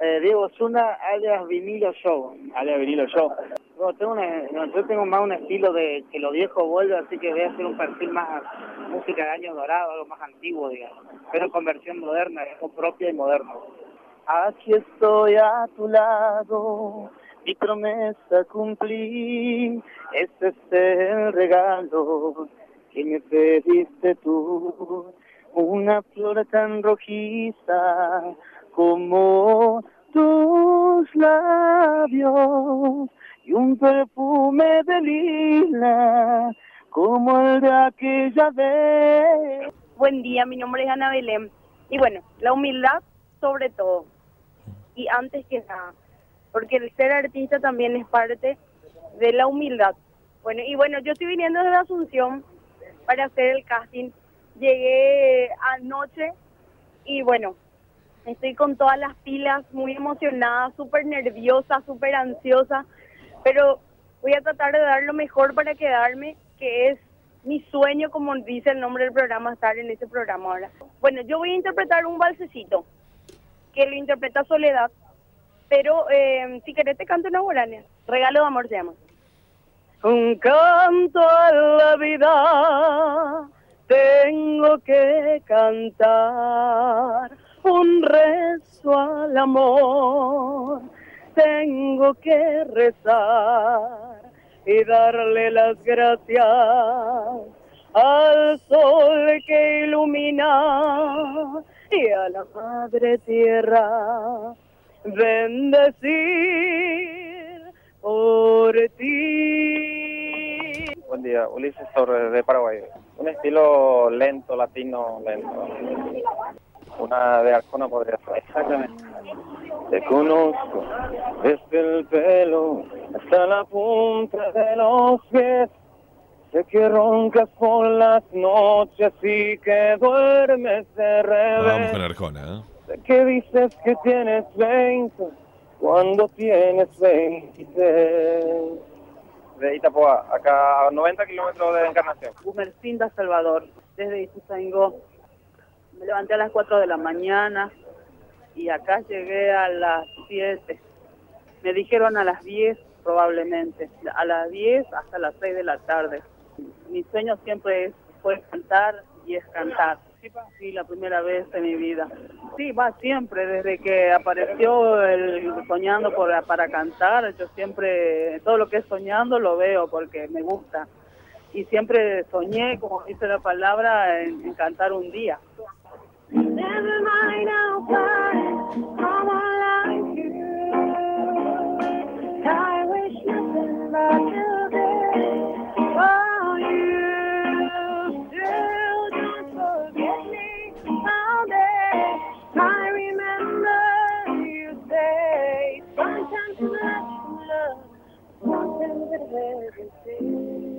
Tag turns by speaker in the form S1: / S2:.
S1: Diego Zuna, alias Vinilo Show.
S2: Alias Vinilo Show.
S1: Yo tengo más un estilo de que lo viejo vuelve, así que voy a hacer un perfil más música de años dorados, algo más antiguo, digamos, pero con versión moderna, con propia y moderna. Aquí estoy a tu lado, mi promesa cumplí, este es el regalo que me pediste tú, una flor tan rojiza como tus labios y un perfume de lila como el de aquella vez.
S3: Buen día, mi nombre es Ana Belén. Y bueno, la humildad sobre todo. Y antes que nada, porque el ser artista también es parte de la humildad. Bueno, yo estoy viniendo desde Asunción para hacer el casting. Llegué anoche y bueno, estoy con todas las pilas, muy emocionada, súper nerviosa, súper ansiosa, pero voy a tratar de dar lo mejor para quedarme, que es mi sueño, como dice el nombre del programa, estar en este programa ahora. Bueno, yo voy a interpretar un balsecito, que lo interpreta Soledad, pero si querés te canto una guarania. Regalo de amor se llama. Un canto a la vida tengo que cantar, un rezo al amor tengo que rezar y darle las gracias al sol que ilumina y a la madre tierra bendecir por ti.
S2: Buen día, Ulises Torres de Paraguay. Un estilo lento, latino, lento. Una de Arjona podría ser.
S1: Exactamente.
S2: Te conozco desde el pelo hasta la punta de los pies. Sé que roncas por las noches y que duermes de revés.
S4: Vamos con Arjona, ¿eh?
S2: Sé que dices que tienes 20 cuando tienes 23. De Itapoa, acá a 90 kilómetros de Encarnación.
S1: Gumersinda, Salvador. Desde Ituzaingó. Me levanté a las 4 de la mañana y acá llegué a las 7. Me dijeron a las 10 probablemente. A las 10 hasta las 6 de la tarde. Mi sueño siempre fue cantar y es cantar. Sí, la primera vez en mi vida. Sí, va siempre, desde que apareció el Soñando para cantar, yo siempre, todo lo que es soñando lo veo porque me gusta. Y siempre soñé, como dice la palabra, en cantar un día.
S3: Sometimes you love, sometimes it hurts.